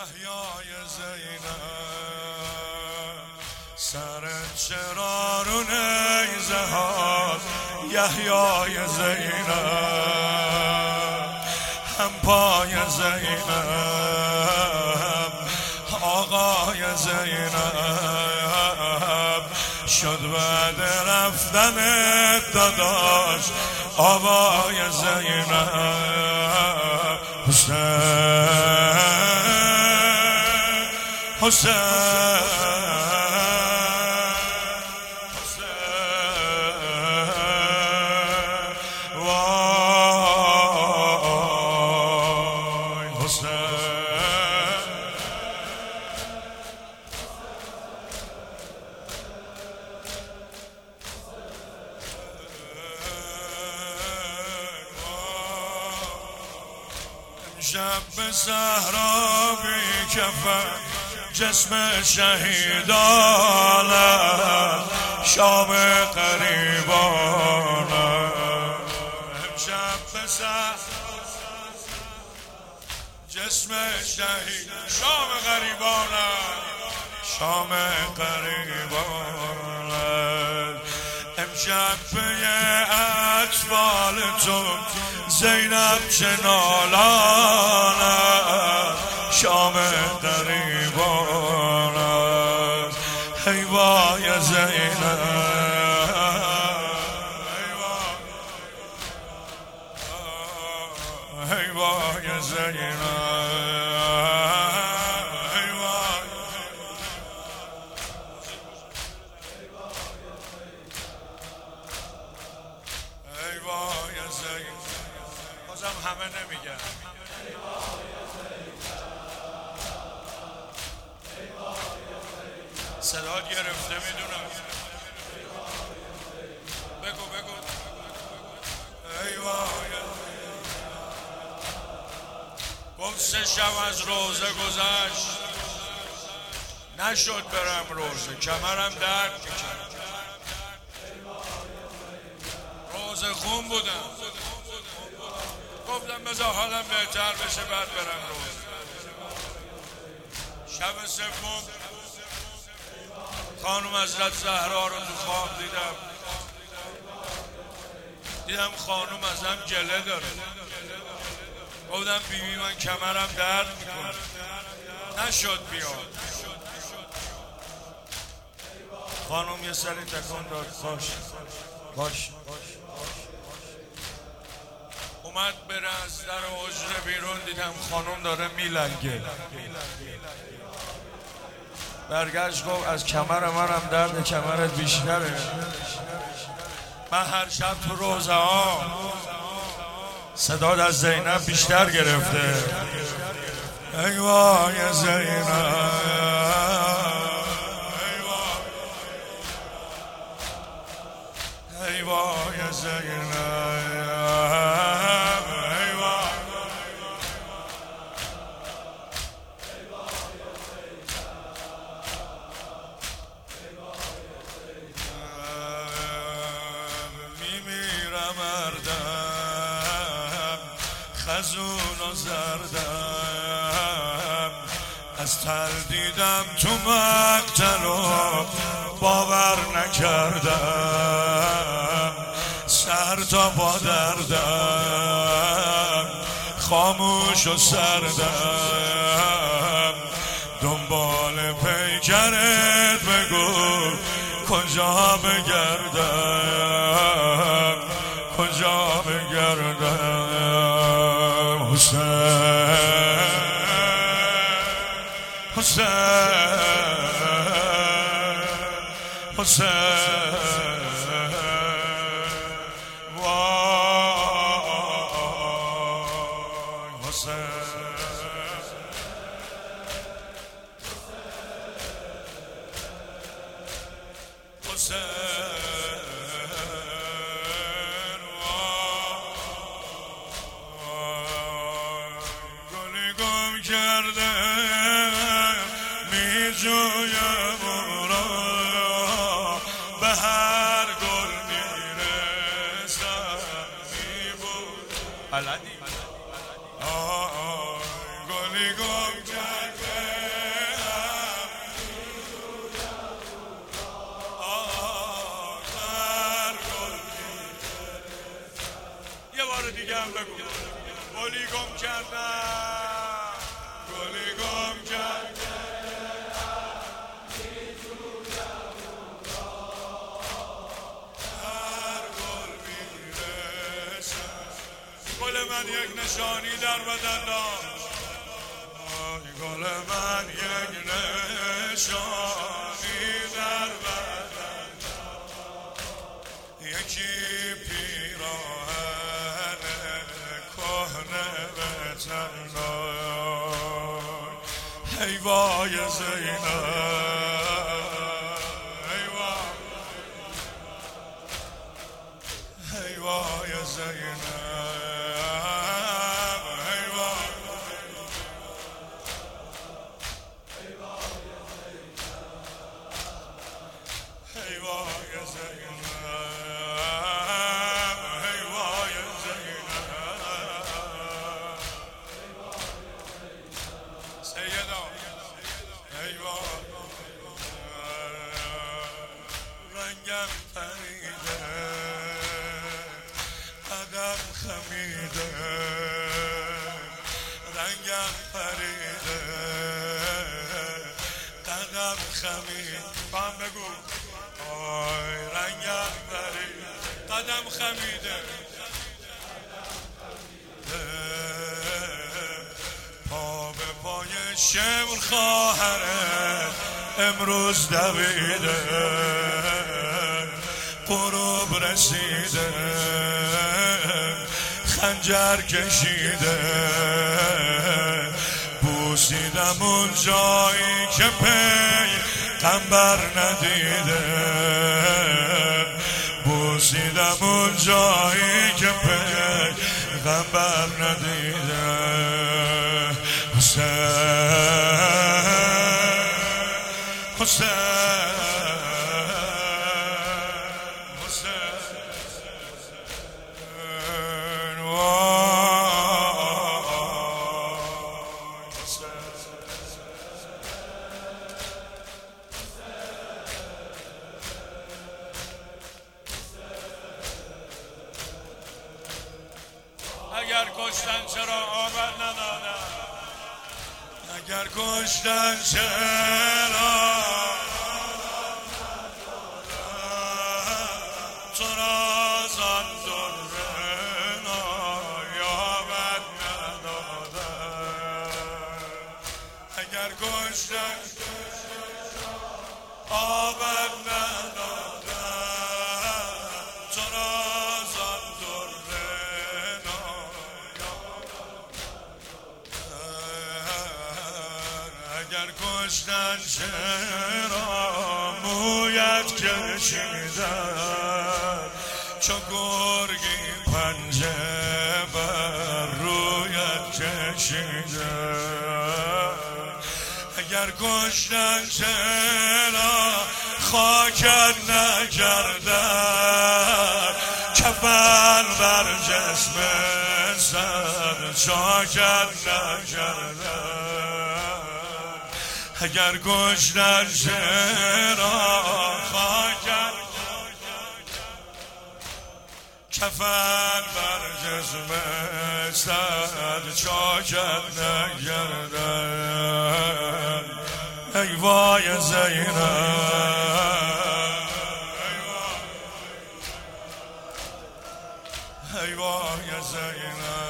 یحیای زینب سر چرا رو نیزه هاست یحیای زینب هم پای زینب آقای زینب شد بعد رفتن داداش آبای زینب حسین وای شب به صحرا بی کفن جسم شهیدانه شام قریبانه امشب به صحرا جسم شهید شام قریبانه شام قریبانه امشب به اطفال تو زینب چه نالانه شام قریبانه ای وای زینب ای وای زینب بازم همه نمیگن صدات گرفته میدونم بگو ای وای گفت 3 شب از روزه گذشت نشد برم روزه کمرم درد میکرد روزه خون بودم گفتم بذار حالم بهتر بشه بعد برم روزه شب سوم خانم حضرت زهرا رو تو خواب دیدم خانم ازم گله داره گفتم بیبی من کمرم درد میکنه نشد بیاد خانم یه سری تکان داد باش اومد بره از در حجره بیرون دیدم خانم داره میلنگه برگشت گفت از کمر منم درد کمرت بیشتره من هر شب تو روزه ها صدات از زینب بیشتر گرفته ای وای زینب ای وای زینب خزون و زردم از تردیدم تو مقتل و باور نکردم سر تا با دردم خاموش و سردم دنبال پیکرت بگو کجا بگردم گلی گم کرده می جویم او را به هر گل میرسم می بود بلدی گلی گم کرده بار دیگه هم بگو گلی گم کردم گلی گم کردم هر گل میرسد گل من یک نشانی در بدن داشت گل من یک نشانی در بدن یکی پیراهن کهنه به تن ای وای زینب ای وای زینب رنگم پریده قدم خمیده رنگم پریده قدم خمیده بام بگو آی رنگم پریده قدم خمیده پا به پای شمر خواهرت امروز دویده غروب رسیده خنجر کشیده بوسیدم اون جایی که پیغمبر ندیده بوسیدم اون جایی که پیغمبر ندیده حسین اگر کشتن چرا آمد ندادن اگر کشتن چرا تو را زان ذره نایابد ندادن اگر کشتن آبد ندادن تو را زان ذره اگر کشتن چرا مویت کشیدن چو گرگی پنجه بر رویت کشیدن اگر کشتن چرا خاکت نکردن کفن بر جسم سر چاکت نکردن اگر کشتن چرا خاکت کفن بر جسم سر چاکت نکردن ای وای زینب ای وای زینب